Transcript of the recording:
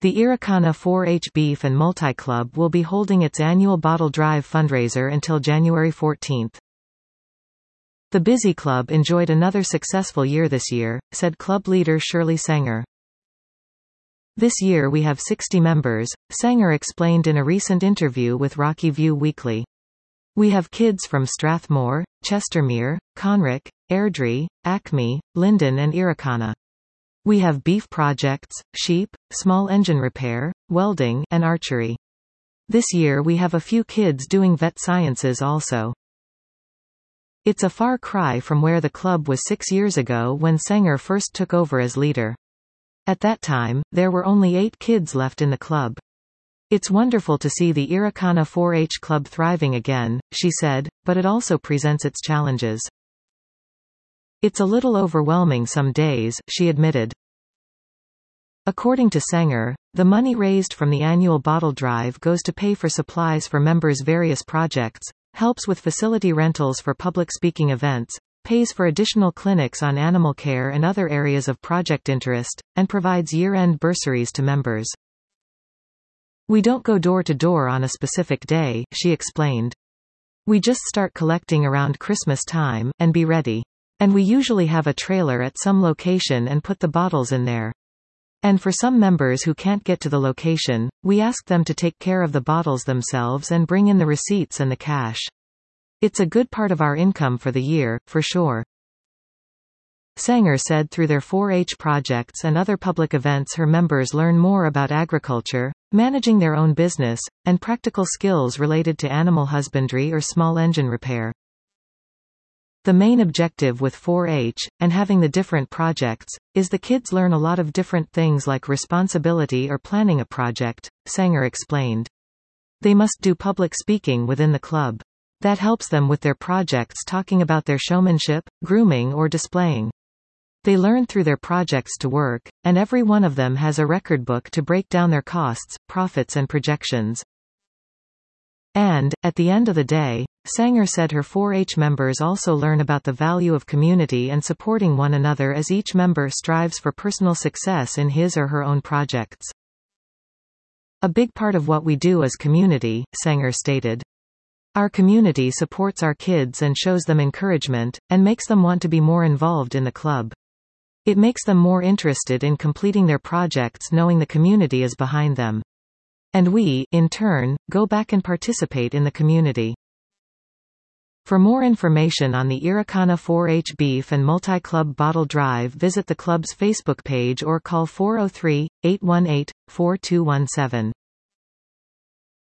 The Irakana 4-H Beef and Multi-Club will be holding its annual bottle drive fundraiser until January 14. The Busy Club enjoyed another successful year this year, said club leader Shirley Sanger. This year we have 60 members, Sanger explained in a recent interview with Rocky View Weekly. We have kids from Strathmore, Chestermere, Conrick, Airdrie, Acme, Linden and Irakana. We have beef projects, sheep, small engine repair, welding, and archery. This year we have a few kids doing vet sciences also. It's a far cry from where the club was 6 years ago when Sanger first took over as leader. At that time, there were only 8 kids left in the club. It's wonderful to see the Irakana 4-H club thriving again, she said, but it also presents its challenges. It's a little overwhelming some days, she admitted. According to Sanger, the money raised from the annual bottle drive goes to pay for supplies for members' various projects, helps with facility rentals for public speaking events, pays for additional clinics on animal care and other areas of project interest, and provides year-end bursaries to members. We don't go door to door on a specific day, she explained. We just start collecting around Christmas time, and be ready. And we usually have a trailer at some location and put the bottles in there. And for some members who can't get to the location, we ask them to take care of the bottles themselves and bring in the receipts and the cash. It's a good part of our income for the year, for sure. Sanger said through their 4-H projects and other public events her members learn more about agriculture, managing their own business, and practical skills related to animal husbandry or small engine repair. The main objective with 4-H, and having the different projects, is the kids learn a lot of different things like responsibility or planning a project, Sanger explained. They must do public speaking within the club. That helps them with their projects talking about their showmanship, grooming or displaying. They learn through their projects to work, and every one of them has a record book to break down their costs, profits and projections. And, at the end of the day, Sanger said her 4-H members also learn about the value of community and supporting one another as each member strives for personal success in his or her own projects. A big part of what we do is community, Sanger stated. Our community supports our kids and shows them encouragement, and makes them want to be more involved in the club. It makes them more interested in completing their projects knowing the community is behind them. And we, in turn, go back and participate in the community. For more information on the Irakana 4-H Beef and Multi-Club Bottle Drive, visit the club's Facebook page or call 403-818-4217.